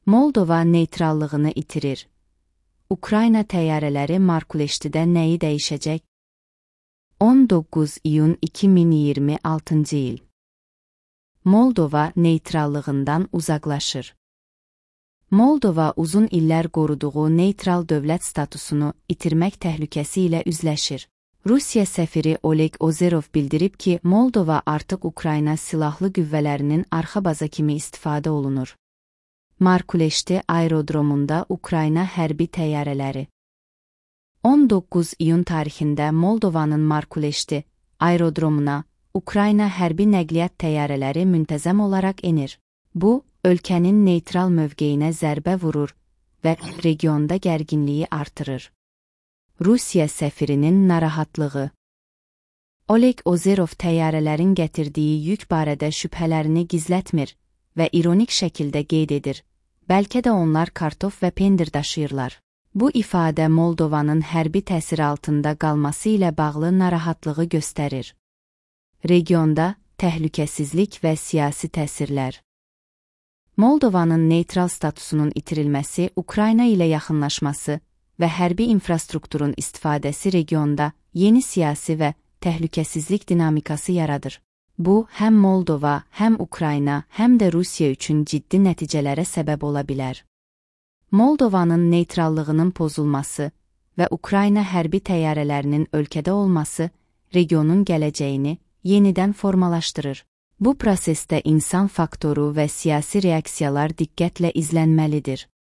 Moldova neytrallığını itirir. Ukrayna təyyarələri Markuleştidə nəyi dəyişəcək? 19 iyun 2026 il. Moldova neytrallığından uzaqlaşır. Moldova uzun illər qoruduğu neytral dövlət statusunu itirmək təhlükəsi ilə üzləşir. Rusiya səfiri Oleg Ozerov bildirib ki, Moldova artıq Ukrayna silahlı qüvvələrinin arxa baza kimi istifadə olunur. Markuleşti aerodromunda Ukrayna hərbi təyyarələri. 19 iyun tarixində Moldovanın Markuleşti aerodromuna Ukrayna hərbi nəqliyyat təyyarələri müntəzəm olaraq enir. Bu, ölkənin neytral mövqeyinə zərbə vurur və regionda gərginliyi artırır. Rusiya səfirinin narahatlığı. Oleg Ozerov təyyarələrin gətirdiyi yük barədə şübhələrini gizlətmir və ironik şəkildə qeyd edir. Bəlkə də onlar kartof və pendir daşıyırlar. Bu ifadə Moldovanın hərbi təsir altında qalması ilə bağlı narahatlığı göstərir. Regionda təhlükəsizlik və siyasi təsirlər. Moldovanın neytral statusunun itirilməsi, Ukrayna ilə yaxınlaşması və hərbi infrastrukturun istifadəsi regionda yeni siyasi və təhlükəsizlik dinamikası yaradır. Bu, həm Moldova, həm Ukrayna, həm də Rusiya üçün ciddi nəticələrə səbəb ola bilər. Moldovanın neytrallığının pozulması və Ukrayna hərbi təyyarələrinin ölkədə olması regionun gələcəyini yenidən formalaşdırır. Bu prosesdə insan faktoru və siyasi reaksiyalar diqqətlə izlənməlidir.